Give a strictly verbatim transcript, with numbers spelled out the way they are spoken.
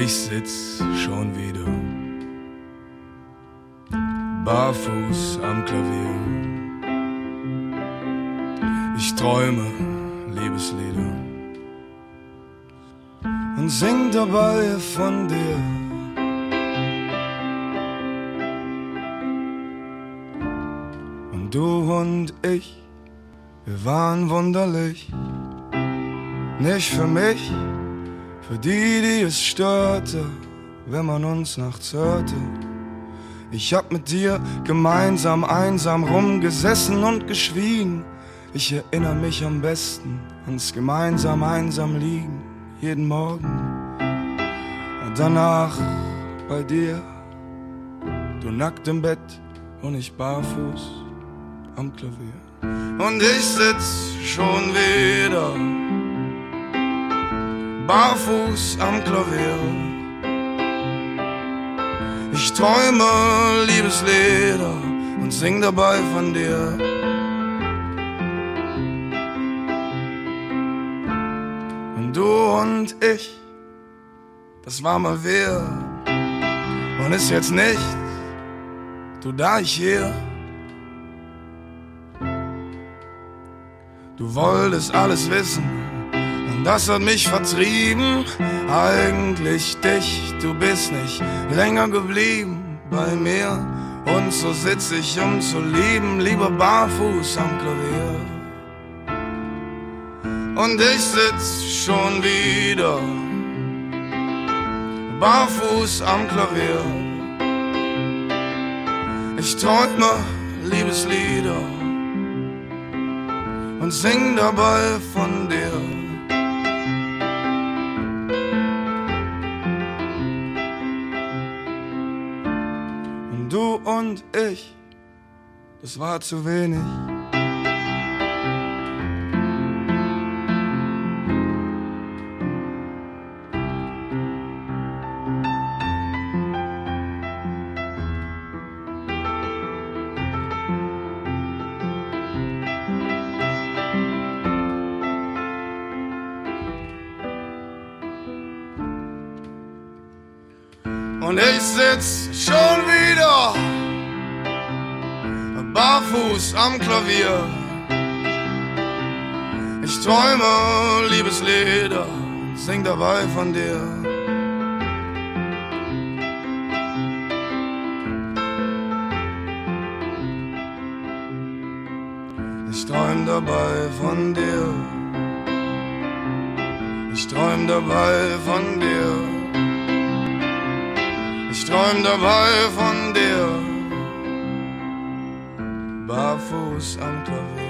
ich sitz schon wieder barfuß am Klavier. Ich träume Liebeslieder und sing dabei von dir. Und du und ich, wir waren wunderlich. Nicht für mich, für die, die es störte, wenn man uns nachts hörte. Ich hab mit dir gemeinsam einsam rumgesessen und geschwiegen. Ich erinnere mich am besten ans gemeinsam einsam liegen, jeden Morgen. Und danach bei dir, du nackt im Bett und ich barfuß am Klavier. Und ich sitz schon wieder barfuß am Klavier. Ich träume Liebeslieder und sing dabei von dir. Und du und ich, das war mal wer und ist jetzt nicht, du da, ich hier. Du wolltest alles wissen, das hat mich vertrieben, eigentlich dich, du bist nicht länger geblieben bei mir. Und so sitz ich, um zu lieben, lieber barfuß am Klavier. Und ich sitz schon wieder barfuß am Klavier. Ich träume Liebeslieder und sing dabei von dir. Du und ich, das war zu wenig. Und ich sitz schon wieder barfuß am Klavier. Ich träume Liebeslieder, sing dabei von dir. Ich träum dabei von dir. Ich träum dabei von dir. Ich träum dabei von dir, barfuß am Klavier.